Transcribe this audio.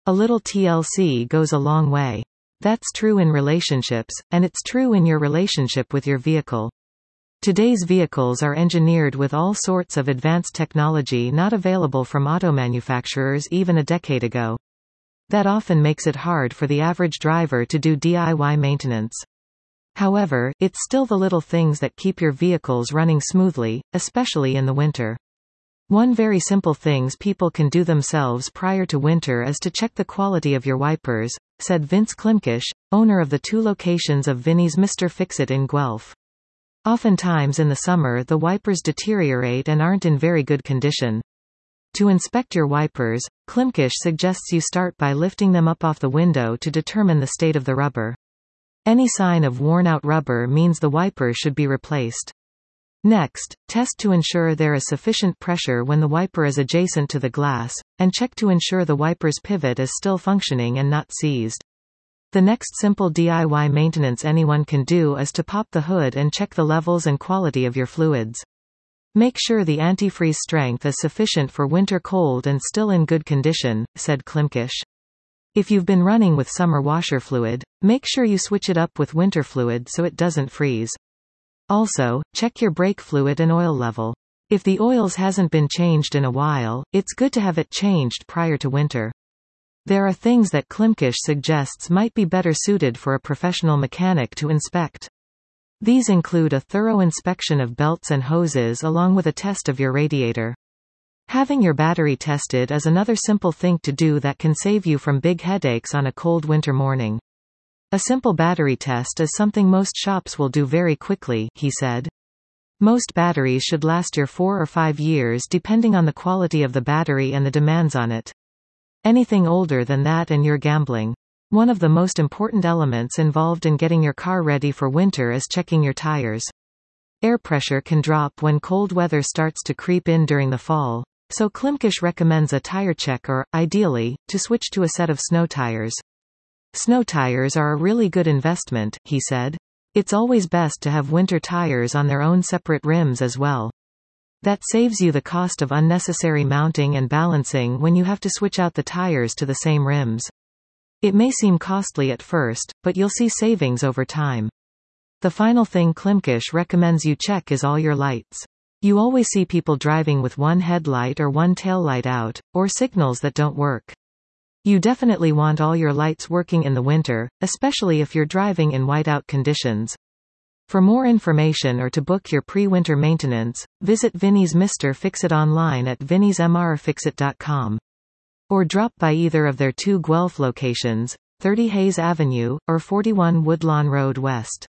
A little TLC goes a long way. That's true in relationships, and it's true in your relationship with your vehicle. Today's vehicles are engineered with all sorts of advanced technology not available from auto manufacturers even a decade ago. That often makes it hard for the average driver to do DIY maintenance. However, it's still the little things that keep your vehicles running smoothly, especially in the winter. One very simple things people can do themselves prior to winter is to check the quality of your wipers, said Vince Klimkish, owner of the 2 locations of Vinnie's Mr. Fix-It in Guelph. Oftentimes in the summer the wipers deteriorate and aren't in very good condition. To inspect your wipers, Klimkish suggests you start by lifting them up off the window to determine the state of the rubber. Any sign of worn-out rubber means the wiper should be replaced. Next, test to ensure there is sufficient pressure when the wiper is adjacent to the glass, and check to ensure the wiper's pivot is still functioning and not seized. The next simple DIY maintenance anyone can do is to pop the hood and check the levels and quality of your fluids. Make sure the antifreeze strength is sufficient for winter cold and still in good condition, said Klimkish. If you've been running with summer washer fluid, make sure you switch it up with winter fluid so it doesn't freeze. Also, check your brake fluid and oil level. If the oils hasn't been changed in a while, it's good to have it changed prior to winter. There are things that Klimkish suggests might be better suited for a professional mechanic to inspect. These include a thorough inspection of belts and hoses along with a test of your radiator. Having your battery tested is another simple thing to do that can save you from big headaches on a cold winter morning. A simple battery test is something most shops will do very quickly, he said. Most batteries should last you 4 or 5 years depending on the quality of the battery and the demands on it. Anything older than that and you're gambling. One of the most important elements involved in getting your car ready for winter is checking your tires. Air pressure can drop when cold weather starts to creep in during the fall, so Klimkish recommends a tire check or, ideally, to switch to a set of snow tires. Snow tires are a really good investment, he said. It's always best to have winter tires on their own separate rims as well. That saves you the cost of unnecessary mounting and balancing when you have to switch out the tires to the same rims. It may seem costly at first, but you'll see savings over time. The final thing Klimkish recommends you check is all your lights. You always see people driving with one headlight or one taillight out, or signals that don't work. You definitely want all your lights working in the winter, especially if you're driving in whiteout conditions. For more information or to book your pre-winter maintenance, visit Vinnie's Mr. Fix-It online at vinniesmrfixit.com. Or drop by either of their 2 Guelph locations, 30 Hayes Avenue, or 41 Woodlawn Road West.